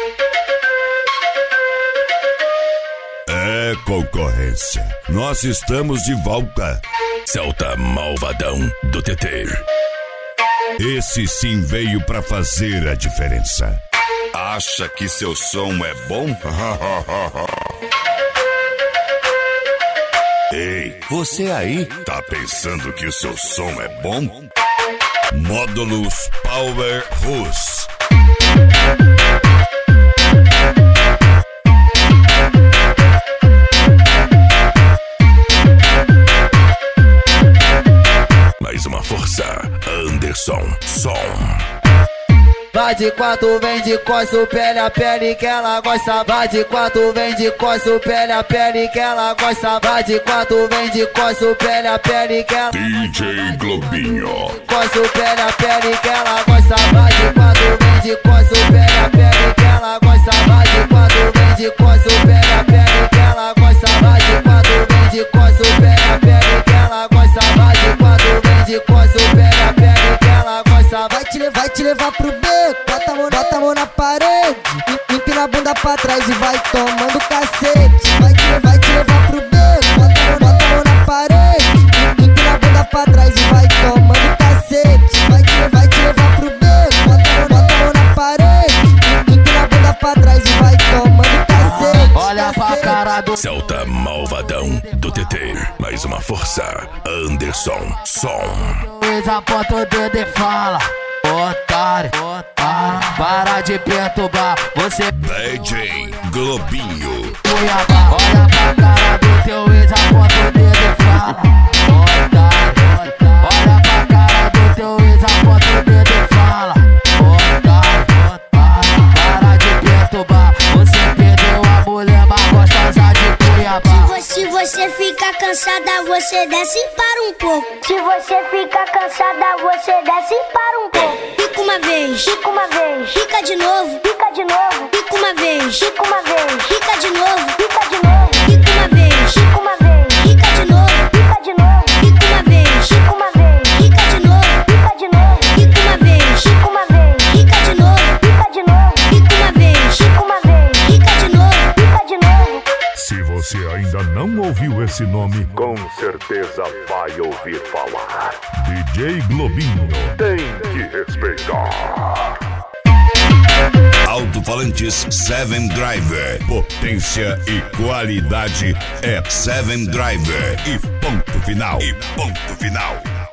É, concorrência, nós estamos de volta. Celta malvadão do TT. Esse sim veio pra fazer a diferença. Acha que seu som é bom? Ei, você aí, tá pensando que o seu som é bom? Módulos Power Rus. Mais uma força, Anderson Som. Vai de quatro, vem de costa, pele a pele que ela gosta. Vai de quatro, vem de costa, pele a pele que ela gosta. Vai de quatro, vem de costa, pele a pele que ela DJ Globinho. costa, pele a pele que ela gosta. Vai de quatro, vem de costa, pele a pele que ela gosta. Vai de quatro, vem de costa, pele a pele que ela gosta. Vai de quatro, vem de costa, pele a pele que ela gosta. Vai de quatro, vem de costa, pele a pele que ela gosta. Vai te levar pro beco, bota a mão na parede, empina a bunda pra trás e vai tomando cacete. Vai te levar pro beco, bota a mão na parede, empina a bunda pra trás e vai tomando cacete. Vai te levar pro beco, bota a mão na parede, empina a bunda pra trás e vai tomando cacete. Olha pra cara do Celta malvadão do TT. Mais uma força, Anderson Som. Aponta o dedo e fala: otário, para de perturbar você. DJ Globinho. Cuiabá, olha pra cara do teu ex, aponta o dedo e fala: otário, olha pra cara do teu ex, aponta o dedo e fala: otário, para de perturbar você perdeu a mulher mais gostosa de Cuiabá. Se você ficar cansada, você desce e para um pouco. Se você ficar cansada, você desce e para um pouco. Fica uma vez, fica de novo, fica uma vez, fica de novo, fica uma vez, fica de novo, fica uma vez, fica de novo, fica uma vez, fica uma vez, fica de novo, fica uma vez, fica uma vez, fica de novo. Se você ainda não ouviu esse nome, com certeza vai ouvir falar. DJ Globinho tem que respeitar. Alto-falantes 7 Driver. Potência e qualidade é 7 Driver. E ponto final.